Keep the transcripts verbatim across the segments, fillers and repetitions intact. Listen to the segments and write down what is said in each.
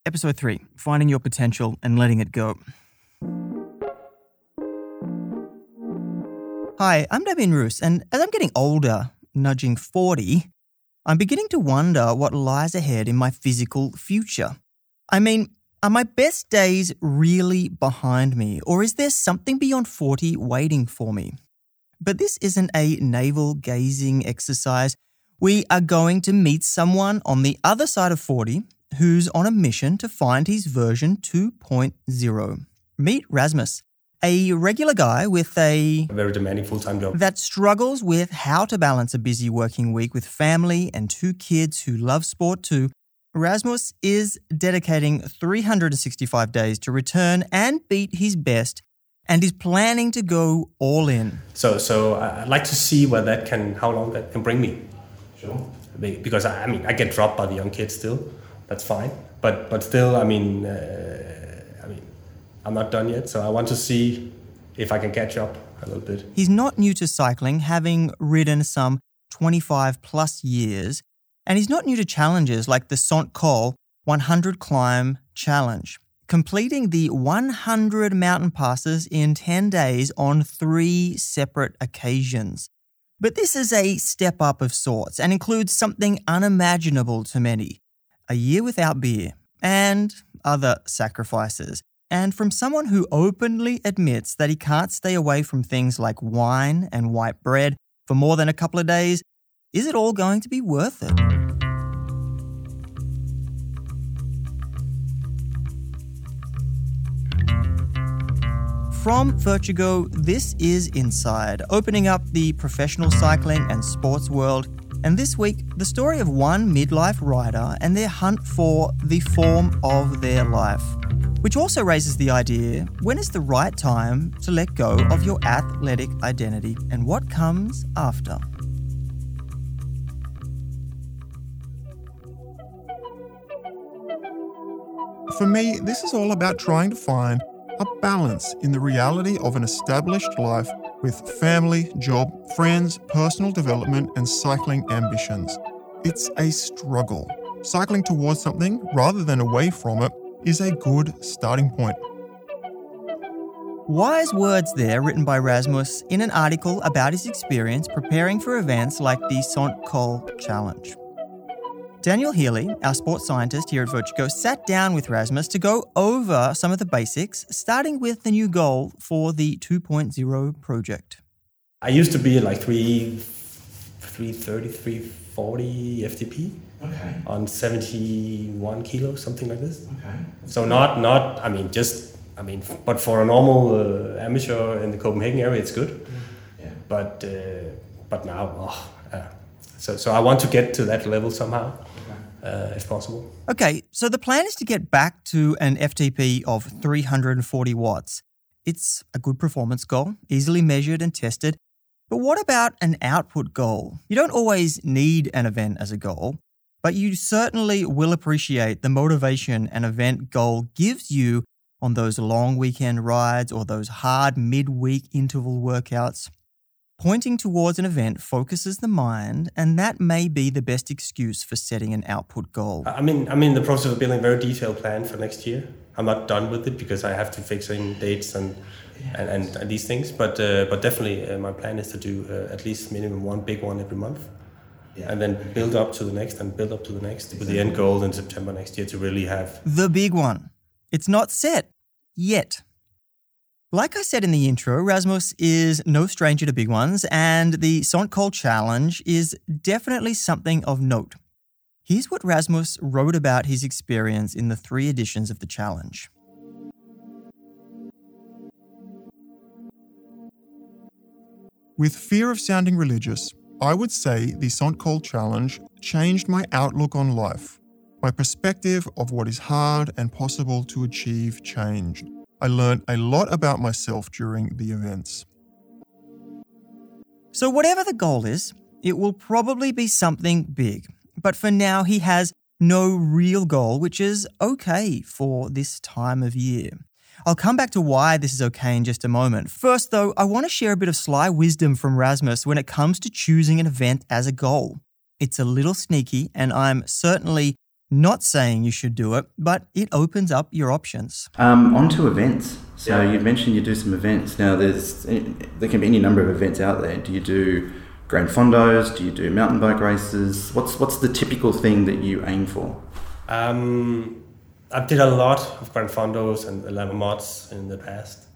Episode three, Finding Your Potential and Letting It Go. Hi, I'm Damien Roos, and as I'm getting older, nudging forty, I'm beginning to wonder what lies ahead in my physical future. I mean, are my best days really behind me, or is there something beyond forty waiting for me? But this isn't a navel-gazing exercise. We are going to meet someone on the other side of forty who's on a mission to find his version two point oh. Meet Rasmus, a regular guy with a... a very demanding full-time job. ...that struggles with how to balance a busy working week with family and two kids who love sport too. Rasmus is dedicating three hundred sixty-five days to return and beat his best, and is planning to go all in. So, so I'd like to see where that can, how long that can bring me. Sure. Because I mean, I get dropped by the young kids still. That's fine. But but still, I mean, uh, I mean, I'm not done yet. So I want to see if I can catch up a little bit. He's not new to cycling, having ridden some twenty-five plus years. And he's not new to challenges like the Saint Col one hundred Climb Challenge, completing the one hundred mountain passes in ten days on three separate occasions. But this is a step up of sorts and includes something unimaginable to many: a year without beer and other sacrifices. And from someone who openly admits that he can't stay away from things like wine and white bread for more than a couple of days, is it all going to be worth it? From Vertigo, this is Inside, opening up the professional cycling and sports world. And this week, the story of one midlife rider and their hunt for the form of their life, which also raises the idea, when is the right time to let go of your athletic identity and what comes after? For me, this is all about trying to find a balance in the reality of an established life with family, job, friends, personal development, and cycling ambitions. It's a struggle. Cycling towards something rather than away from it is a good starting point. Wise words there, written by Rasmus in an article about his experience preparing for events like the Saint Col Challenge. Daniel Healy, our sports scientist here at Vertigo, sat down with Rasmus to go over some of the basics, starting with the new goal for the two point oh project. I used to be like three, three thirty, three forty F T P. Okay. On seventy-one kilos, something like this. Okay. So not, not, I mean, just, I mean, but for a normal uh, amateur in the Copenhagen area, it's good. Yeah. But, uh, but now, oh, uh, so, so I want to get to that level somehow. Uh, if possible. Okay, so the plan is to get back to an F T P of three hundred forty watts. It's a good performance goal, easily measured and tested. But what about an output goal? You don't always need an event as a goal, but you certainly will appreciate the motivation an event goal gives you on those long weekend rides or those hard midweek interval workouts. Pointing towards an event focuses the mind, and that may be the best excuse for setting an output goal. I mean, I'm in the process of building a very detailed plan for next year. I'm not done with it because I have to fix in dates and and, and, and these things. But uh, but definitely, uh, my plan is to do uh, at least minimum one big one every month, yeah. And then build up to the next and build up to the next exactly. With the end goal in September next year to really have the big one. It's not set yet. Like I said in the intro, Rasmus is no stranger to big ones, and the Saint Col Challenge is definitely something of note. Here's what Rasmus wrote about his experience in the three editions of the challenge. With fear of sounding religious, I would say the Saint Col Challenge changed my outlook on life. My perspective of what is hard and possible to achieve changed. I learned a lot about myself during the events. So whatever the goal is, it will probably be something big. But for now, he has no real goal, which is okay for this time of year. I'll come back to why this is okay in just a moment. First, though, I want to share a bit of sly wisdom from Rasmus when it comes to choosing an event as a goal. It's a little sneaky, and I'm certainly Not saying you should do it, but it opens up your options. Um, on to events. So yeah. You mentioned you do some events. Now, there's there can be any number of events out there. Do you do Grand Fondos? Do you do mountain bike races? What's what's the typical thing that you aim for? Um, I did a lot of Grand Fondos and Lava Mods in the past.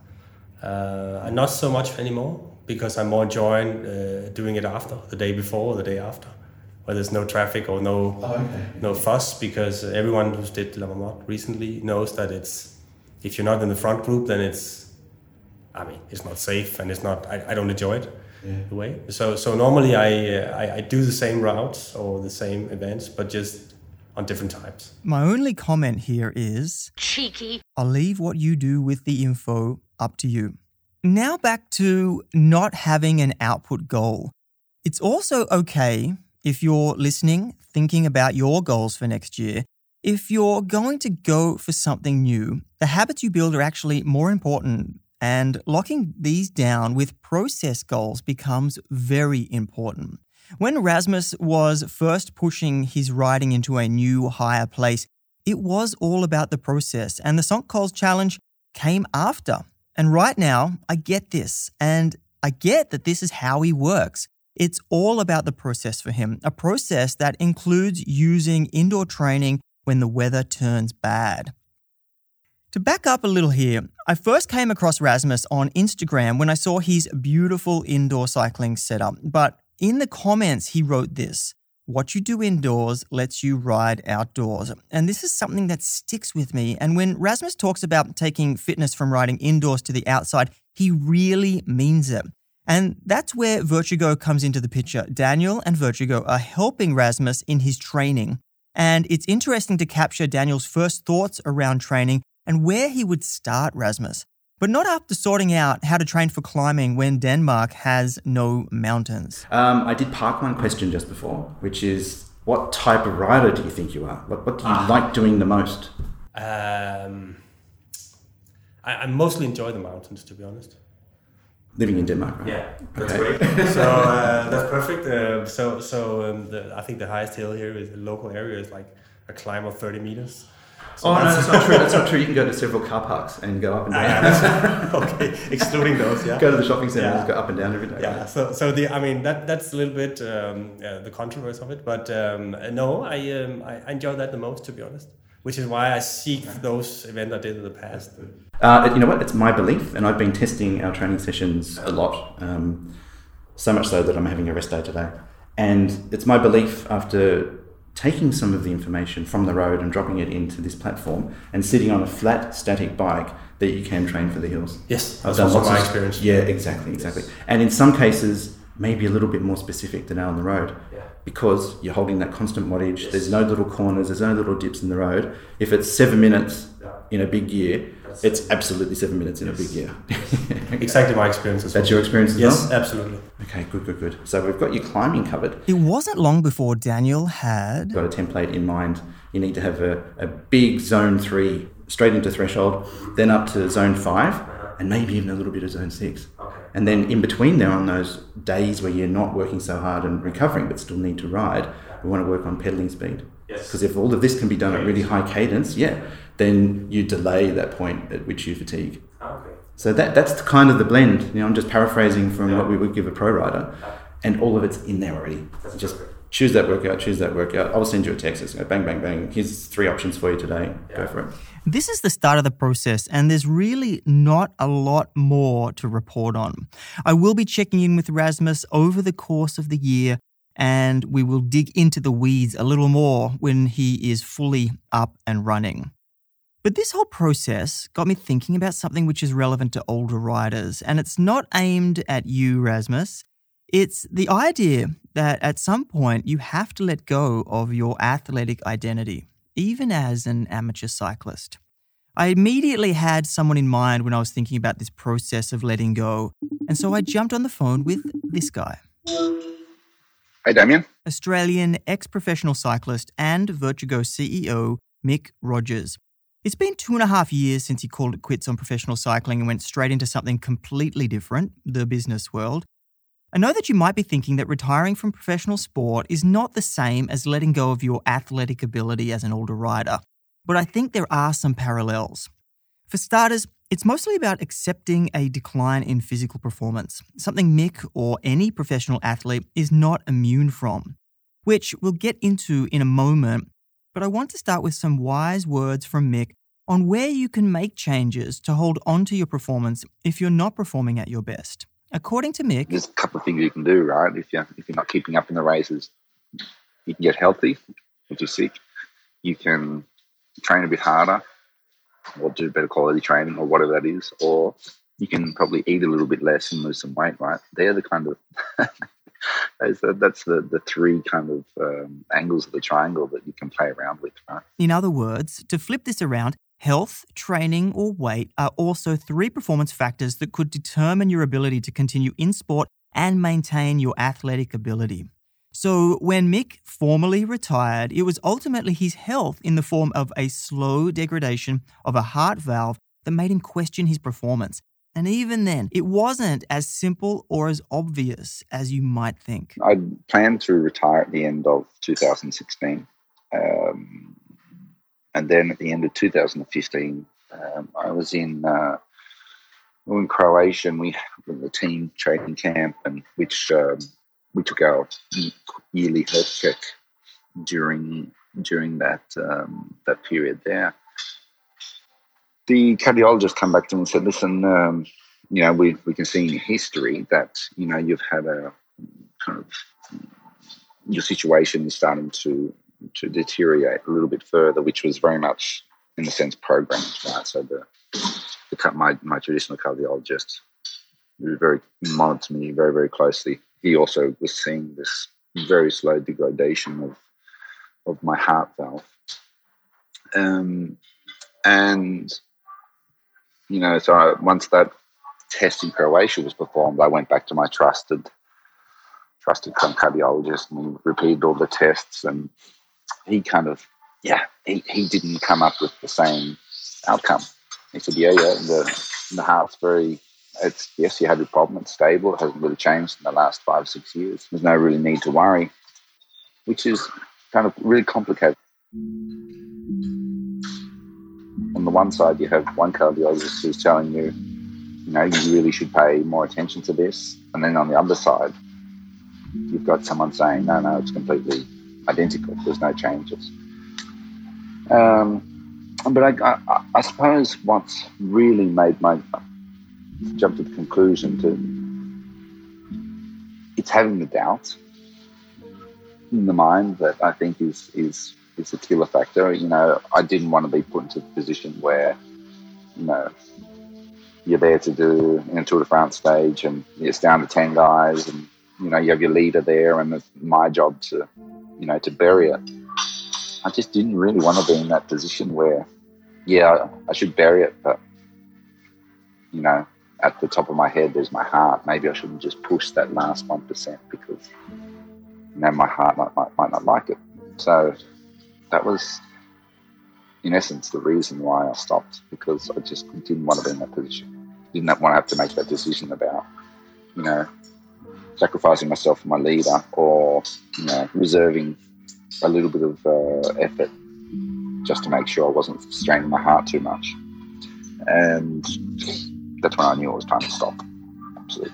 Uh, and not so much anymore because I'm more enjoying uh, doing it after, the day before or the day after, where there's no traffic or no oh, okay. no fuss, because everyone who's did Lava Mod recently knows that it's, if you're not in the front group, then it's, I mean, it's not safe and it's not, I, I don't enjoy it yeah. the way. So so normally I, uh, I I do the same routes or the same events, but just on different times. My only comment here is... cheeky. I'll leave what you do with the info up to you. Now back to not having an output goal. It's also okay if you're listening, thinking about your goals for next year. If you're going to go for something new, the habits you build are actually more important, and locking these down with process goals becomes very important. When Rasmus was first pushing his riding into a new, higher place, it was all about the process, and the Sonk Cols Challenge came after. And right now, I get this, and I get that this is how he works. It's all about the process for him, a process that includes using indoor training when the weather turns bad. To back up a little here, I first came across Rasmus on Instagram when I saw his beautiful indoor cycling setup, but in the comments he wrote this: "What you do indoors lets you ride outdoors." And this is something that sticks with me. And when Rasmus talks about taking fitness from riding indoors to the outside, he really means it. And that's where Vertigo comes into the picture. Daniel and Vertigo are helping Rasmus in his training. And it's interesting to capture Daniel's first thoughts around training and where he would start Rasmus. But not after sorting out how to train for climbing when Denmark has no mountains. Um, I did park one question just before, which is, what type of rider do you think you are? What, what do you ah. like doing the most? Um, I, I mostly enjoy the mountains, to be honest. Living in Denmark, right? Yeah, that's okay. great. So uh, that's perfect. Uh, so so um, the, I think the highest hill here is the local area is like a climb of thirty meters. So oh, no, that's not true. That's not true. You can go to several car parks and go up and down. Ah, yeah, okay, excluding those, yeah. Go to the shopping centre yeah. and go up and down every day. Yeah, so so the I mean that that's a little bit um, yeah, the controversy of it, but um, no, I, um, I I enjoy that the most, to be honest. Which is why I seek those events I did in the past. Uh, you know what? It's my belief, and I've been testing our training sessions a lot. Um, so much so that I'm having a rest day today. And it's my belief, after taking some of the information from the road and dropping it into this platform and sitting on a flat, static bike, that you can train for the hills. Yes, that's also my experience. Yeah, exactly, exactly. Yes. And in some cases, maybe a little bit more specific than out on the road. Yeah. Because you're holding that constant wattage, yes. There's no little corners, there's no little dips in the road. If it's seven minutes in a big gear, That's it's absolutely seven minutes in yes. a big gear. Okay. Exactly my experience as well. That's your experience as yes, well? Yes, absolutely. Okay, good, good, good. So we've got your climbing covered. It wasn't long before Daniel had... got a template in mind. You need to have a, a big zone three, straight into threshold, then up to zone five, and maybe even a little bit of zone six. Okay. And then in between there, on those days where you're not working so hard and recovering but still need to ride, we want to work on pedaling speed. Because yes. if all of this can be done at really high cadence, yeah, then you delay that point at which you fatigue. Okay. So that that's the kind of the blend. You know, I'm just paraphrasing from yeah. what we would give a pro rider, and all of it's in there already. That's just perfect. Choose that workout, choose that workout. I'll send you a text. It's go bang, bang, bang. Here's three options for you today. Yeah. Go for it. This is the start of the process, and there's really not a lot more to report on. I will be checking in with Rasmus over the course of the year, and we will dig into the weeds a little more when he is fully up and running. But this whole process got me thinking about something which is relevant to older riders, and it's not aimed at you, Rasmus. It's the idea that at some point you have to let go of your athletic identity, even as an amateur cyclist. I immediately had someone in mind when I was thinking about this process of letting go, and so I jumped on the phone with this guy. Hi, Damien. Australian ex-professional cyclist and Vertigo C E O, Mick Rogers. It's been two and a half years since he called it quits on professional cycling and went straight into something completely different, the business world. I know that you might be thinking that retiring from professional sport is not the same as letting go of your athletic ability as an older rider, but I think there are some parallels. For starters, it's mostly about accepting a decline in physical performance, something Mick or any professional athlete is not immune from, which we'll get into in a moment, but I want to start with some wise words from Mick on where you can make changes to hold on to your performance if you're not performing at your best. According to Mick, there's a couple of things you can do, right? If you're, if you're not keeping up in the races, you can get healthy if you're sick. You can train a bit harder or do better quality training or whatever that is. Or you can probably eat a little bit less and lose some weight, right? They're the kind of, that's the, that's the, the three kind of um, angles of the triangle that you can play around with, right? In other words, to flip this around, health, training, or weight are also three performance factors that could determine your ability to continue in sport and maintain your athletic ability. So when Mick formally retired, it was ultimately his health in the form of a slow degradation of a heart valve that made him question his performance. And even then, it wasn't as simple or as obvious as you might think. I planned to retire at the end of two thousand sixteen. Um, And then at the end of two thousand fifteen, um, I was in uh, we were in Croatia, and we with the team training camp, and which um, we took our yearly health check during during that um, that period there. The cardiologist came back to me and said, "Listen, um, you know, we we can see in your history that you know you've had a kind of your situation is starting to." to deteriorate a little bit further, which was very much, in a sense, programmed, right? So the, the my my traditional cardiologist, who very monitored me very, very closely, he also was seeing this very slow degradation of of my heart valve. Um, and, you know, so I, once that test in Croatia was performed, I went back to my trusted trusted cardiologist and repeated all the tests, and he kind of, yeah, he, he didn't come up with the same outcome. He said, yeah, yeah, the, the heart's very, it's, yes, you had a problem, it's stable, it hasn't really changed in the last five, six years. There's no really need to worry, which is kind of really complicated. On the one side, you have one cardiologist who's telling you, you know, you really should pay more attention to this. And then on the other side, you've got someone saying, no, no, it's completely identical. There's no changes. Um, but I, I, I suppose what's really made my jump to the conclusion to it's having the doubt in the mind that I think is is is a killer factor. You know, I didn't want to be put into a position where, you know, you're there to do in a Tour de France stage and it's down to ten guys and, you know, you have your leader there and it's my job to, you know, to bury it. I just didn't really want to be in that position where, yeah, I should bury it, but, you know, at the top of my head, there's my heart. Maybe I shouldn't just push that last one percent because, you know, my heart might, might, might not like it. So that was, in essence, the reason why I stopped, because I just didn't want to be in that position. Didn't want to have to make that decision about, you know, sacrificing myself for my leader or, you know, reserving a little bit of uh, effort just to make sure I wasn't straining my heart too much. And that's when I knew it was time to stop. Absolutely.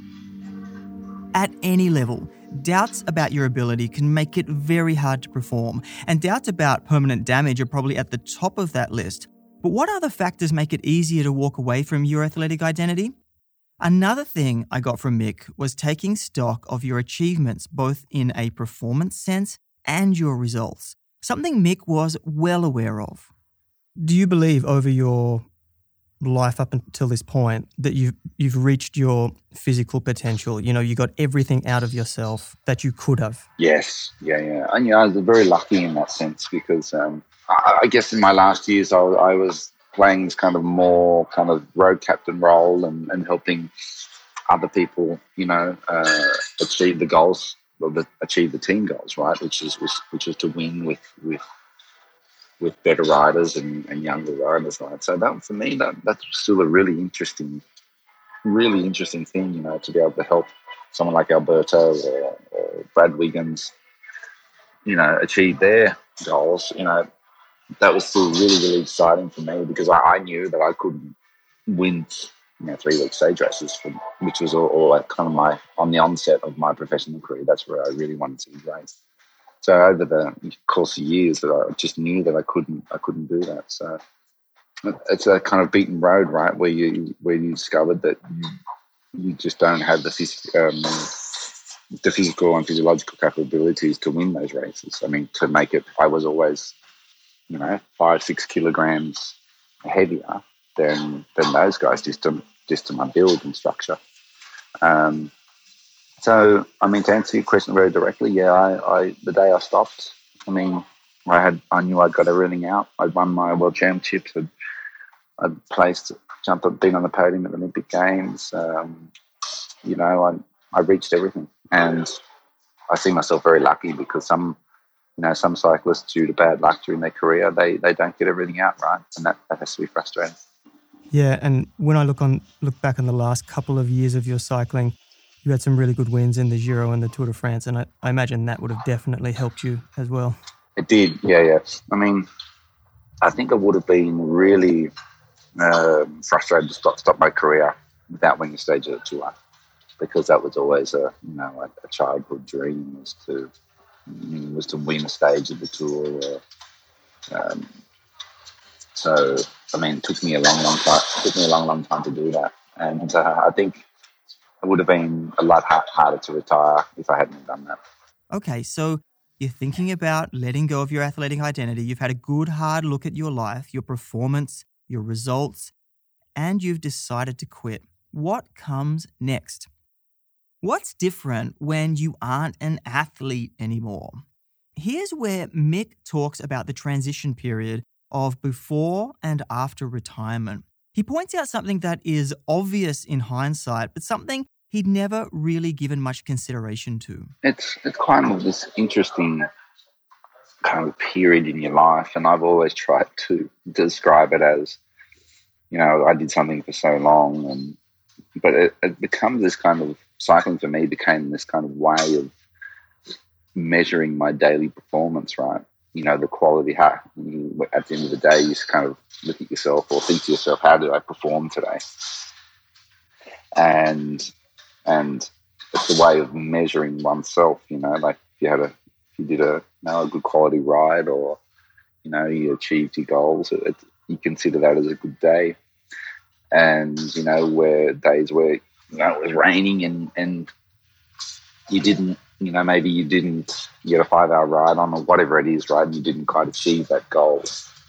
At any level, doubts about your ability can make it very hard to perform, and doubts about permanent damage are probably at the top of that list. But what other factors make it easier to walk away from your athletic identity? Another thing I got from Mick was taking stock of your achievements, both in a performance sense and your results, something Mick was well aware of. Do you believe over your life up until this point that you've, you've reached your physical potential? You know, you got everything out of yourself that you could have? Yes, yeah, yeah. And, you know, I was very lucky in that sense because um, I, I guess in my last years I, I was playing this kind of more kind of road captain role and, and helping other people, you know, uh, achieve the goals, or the, achieve the team goals, right? Which is was, which is to win with with with better riders and, and younger riders, right? So that for me, that that's still a really interesting, really interesting thing, you know, to be able to help someone like Alberto or, or Brad Wiggins, you know, achieve their goals, you know, that was still really, really exciting for me because I, I knew that I couldn't win, you know, three-week stage races, from, which was all, all like kind of my, on the onset of my professional career. That's where I really wanted to race. So over the course of years, that I just knew that I couldn't, I couldn't do that. So it's a kind of beaten road, right, where you where you discovered that you, you just don't have the phys- um, the physical and physiological capabilities to win those races. I mean, to make it, I was always, you know, five, six kilograms heavier than than those guys, just to just to my build and structure. Um, so, I mean, to answer your question very directly, yeah, I, I the day I stopped, I mean, I had I knew I'd got everything out. I'd won my world championships. I'd, I'd placed, jumped up, been on the podium at the Olympic Games. Um, you know, I I reached everything, and I see myself very lucky because some, you know, some cyclists, due to bad luck during their career, they they don't get everything out right, and that, that has to be frustrating. Yeah, and when I look on look back on the last couple of years of your cycling, you had some really good wins in the Giro and the Tour de France, and I, I imagine that would have definitely helped you as well. It did, yeah, yeah. I mean, I think I would have been really um, frustrated to stop, stop my career without winning a stage of the Tour, because that was always a, you know, a, a childhood dream, was to was to win a stage of the Tour. Or, um, so, I mean, it took me a long, long time. It took me a long, long time to do that, and uh, I think it would have been a lot harder to retire if I hadn't done that. Okay, so you're thinking about letting go of your athletic identity. You've had a good, hard look at your life, your performance, your results, and you've decided to quit. What comes next? What's different when you aren't an athlete anymore? Here's where Mick talks about the transition period of before and after retirement. He points out something that is obvious in hindsight, but something he'd never really given much consideration to. It's it's kind of this interesting kind of period in your life, and I've always tried to describe it as, you know, I did something for so long, and but it, it becomes this kind of, cycling for me became this kind of way of measuring my daily performance, right? You know, the quality, how, at the end of the day, you just kind of look at yourself or think to yourself, how did I perform today? And and it's a way of measuring oneself, you know, like if you had a, if you did a, you know, a good quality ride, or, you know, you achieved your goals, it, you consider that as a good day. And, you know, where days where, you know, it was raining and, and you didn't, you know, maybe you didn't get a five hour ride on or whatever it is, right? And you didn't quite achieve that goal.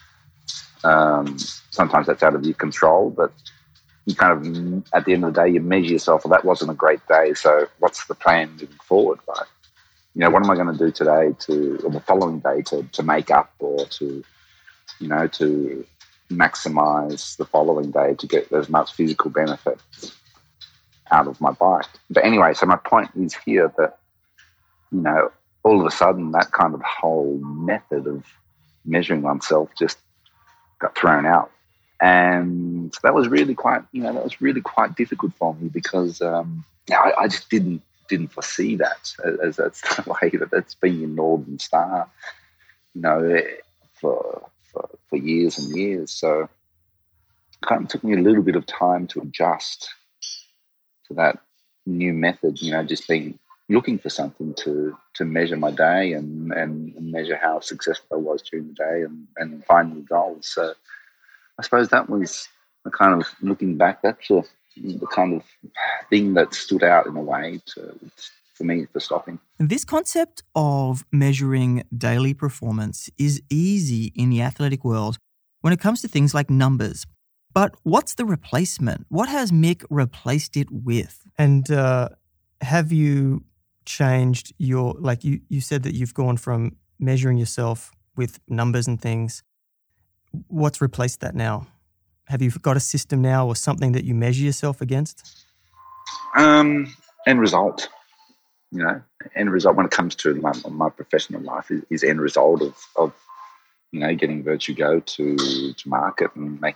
Um, sometimes that's out of your control, but you kind of, at the end of the day, you measure yourself, well, that wasn't a great day, so what's the plan moving forward, right? You know, what am I going to do today to, or the following day to, to make up, or to, you know, to maximize the following day to get as much physical benefit out of my bike. But anyway, so my point is here that, you know, all of a sudden that kind of whole method of measuring oneself just got thrown out. And that was really quite, you know, that was really quite difficult for me because, um, you know, I, I just didn't didn't foresee that, as that's the way that that's been in Northern Star, you know, for for, for years and years. So it kind of took me a little bit of time to adjust to that new method, you know, just being looking for something to to measure my day and, and, and measure how successful I was during the day and, and find new goals. So I suppose that was the kind of, looking back, that's a, the kind of thing that stood out in a way to, for me for stopping. This concept of measuring daily performance is easy in the athletic world when it comes to things like numbers. But what's the replacement? What has Mick replaced it with? And uh, have you changed your, like you, you said that you've gone from measuring yourself with numbers and things. What's replaced that now? Have you got a system now or something that you measure yourself against? Um, end result, you know, end result when it comes to my, my professional life is, is end result of, of, you know, getting Virtue Go to, to market and making a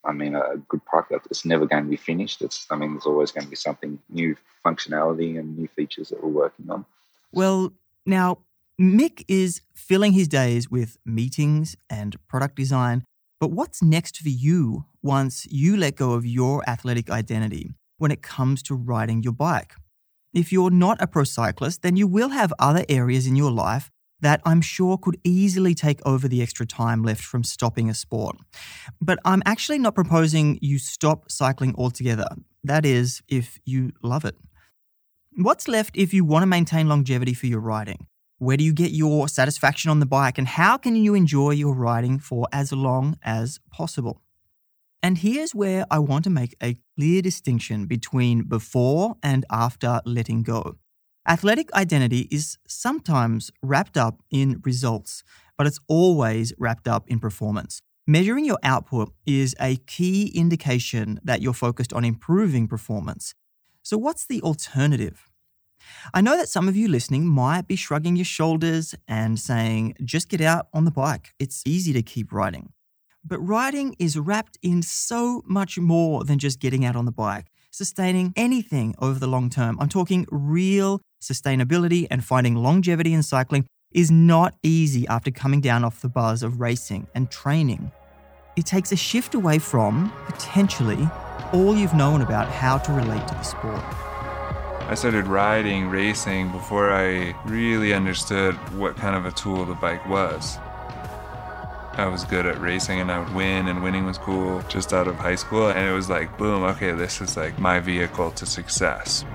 I mean, a good product. It's never going to be finished. It's, I mean, there's always going to be something, new functionality and new features that we're working on. Well, now, Mick is filling his days with meetings and product design, but what's next for you once you let go of your athletic identity when it comes to riding your bike? If you're not a pro cyclist, then you will have other areas in your life that I'm sure could easily take over the extra time left from stopping a sport. But I'm actually not proposing you stop cycling altogether. That is, if you love it. What's left if you want to maintain longevity for your riding? Where do you get your satisfaction on the bike, and how can you enjoy your riding for as long as possible? And here's where I want to make a clear distinction between before and after letting go. Athletic identity is sometimes wrapped up in results, but it's always wrapped up in performance. Measuring your output is a key indication that you're focused on improving performance. So what's the alternative? I know that some of you listening might be shrugging your shoulders and saying, just get out on the bike. It's easy to keep riding. But riding is wrapped in so much more than just getting out on the bike. Sustaining anything over the long term, I'm talking real sustainability, and finding longevity in cycling is not easy after coming down off the buzz of racing and training. It takes a shift away from, potentially, all you've known about how to relate to the sport. I started riding, racing, before I really understood what kind of a tool the bike was. I was good at racing and I would win, and winning was cool just out of high school. And it was like, boom, okay, this is like my vehicle to success.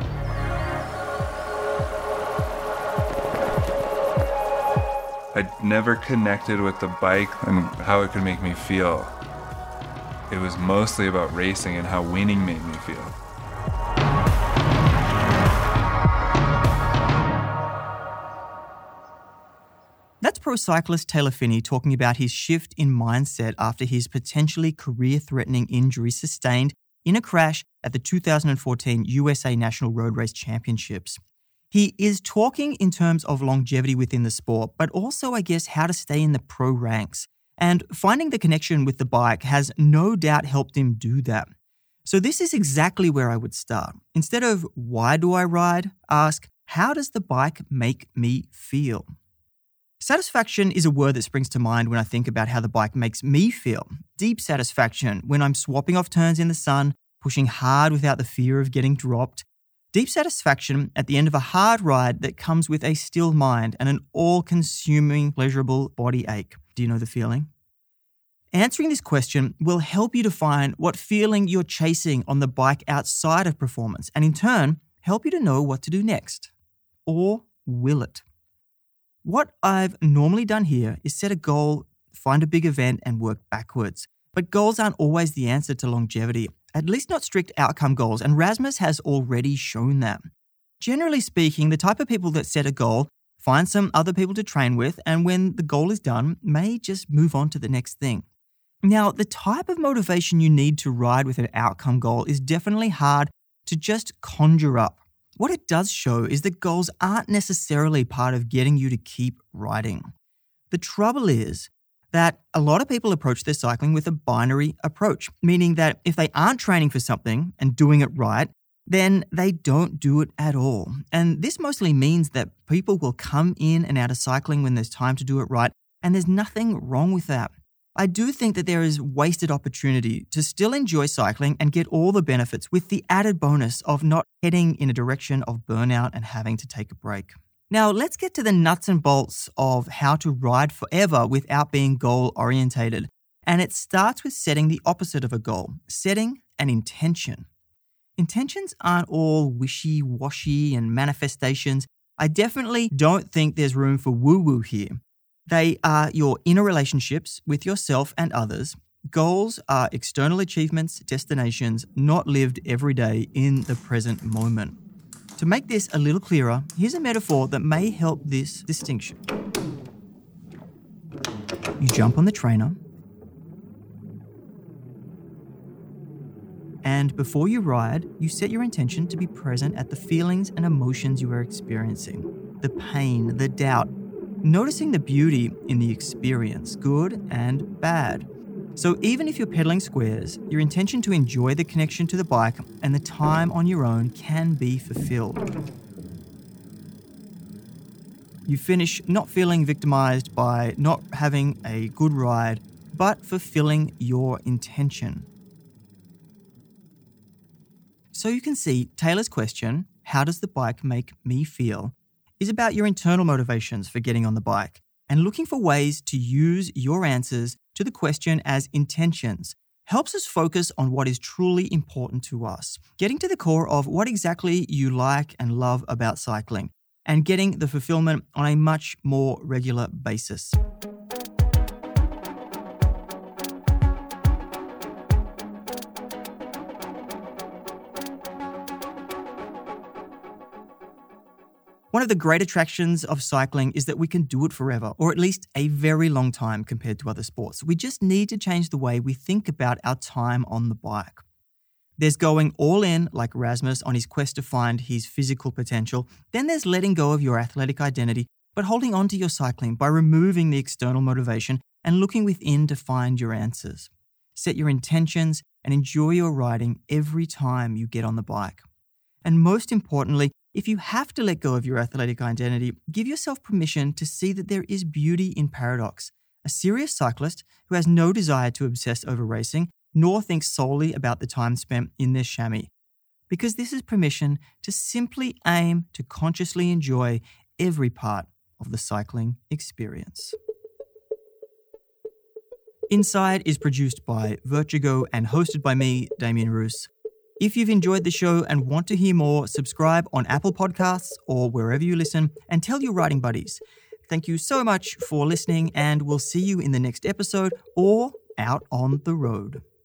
I'd never connected with the bike and how it could make me feel. It was mostly about racing and how winning made me feel. That's pro cyclist Taylor Phinney talking about his shift in mindset after his potentially career-threatening injury sustained in a crash at the two thousand fourteen U S A National Road Race Championships. He is talking in terms of longevity within the sport, but also, I guess, how to stay in the pro ranks. And finding the connection with the bike has no doubt helped him do that. So this is exactly where I would start. Instead of why do I ride, ask how does the bike make me feel? Satisfaction is a word that springs to mind when I think about how the bike makes me feel. Deep satisfaction when I'm swapping off turns in the sun, pushing hard without the fear of getting dropped. Deep satisfaction at the end of a hard ride that comes with a still mind and an all-consuming, pleasurable body ache. Do you know the feeling? Answering this question will help you define what feeling you're chasing on the bike outside of performance, and in turn, help you to know what to do next. Or will it? What I've normally done here is set a goal, find a big event, and work backwards. But goals aren't always the answer to longevity, at least not strict outcome goals, and Rasmus has already shown that. Generally speaking, the type of people that set a goal find some other people to train with, and when the goal is done, may just move on to the next thing. Now, the type of motivation you need to ride with an outcome goal is definitely hard to just conjure up. What it does show is that goals aren't necessarily part of getting you to keep riding. The trouble is that a lot of people approach their cycling with a binary approach, meaning that if they aren't training for something and doing it right, then they don't do it at all. And this mostly means that people will come in and out of cycling when there's time to do it right, and there's nothing wrong with that. I do think that there is wasted opportunity to still enjoy cycling and get all the benefits with the added bonus of not heading in a direction of burnout and having to take a break. Now, let's get to the nuts and bolts of how to ride forever without being goal-orientated. And it starts with setting the opposite of a goal, setting an intention. Intentions aren't all wishy-washy and manifestations. I definitely don't think there's room for woo-woo here. They are your inner relationships with yourself and others. Goals are external achievements, destinations, not lived every day in the present moment. To make this a little clearer, here's a metaphor that may help this distinction. You jump on the trainer, and before you ride, you set your intention to be present at the feelings and emotions you are experiencing, the pain, the doubt, noticing the beauty in the experience, good and bad. So even if you're pedaling squares, your intention to enjoy the connection to the bike and the time on your own can be fulfilled. You finish not feeling victimized by not having a good ride, but fulfilling your intention. So you can see Taylor's question, how does the bike make me feel, is about your internal motivations for getting on the bike and looking for ways to use your answers to the question as intentions helps us focus on what is truly important to us, getting to the core of what exactly you like and love about cycling, and getting the fulfillment on a much more regular basis. One of the great attractions of cycling is that we can do it forever, or at least a very long time compared to other sports. We just need to change the way we think about our time on the bike. There's going all in, like Rasmus, on his quest to find his physical potential. Then there's letting go of your athletic identity, but holding on to your cycling by removing the external motivation and looking within to find your answers. Set your intentions and enjoy your riding every time you get on the bike. And most importantly, if you have to let go of your athletic identity, give yourself permission to see that there is beauty in paradox. A serious cyclist who has no desire to obsess over racing, nor thinks solely about the time spent in their chamois, because this is permission to simply aim to consciously enjoy every part of the cycling experience. Inside is produced by Vertigo and hosted by me, Damien Roos. If you've enjoyed the show and want to hear more, subscribe on Apple Podcasts or wherever you listen and tell your riding buddies. Thank you so much for listening, and we'll see you in the next episode or out on the road.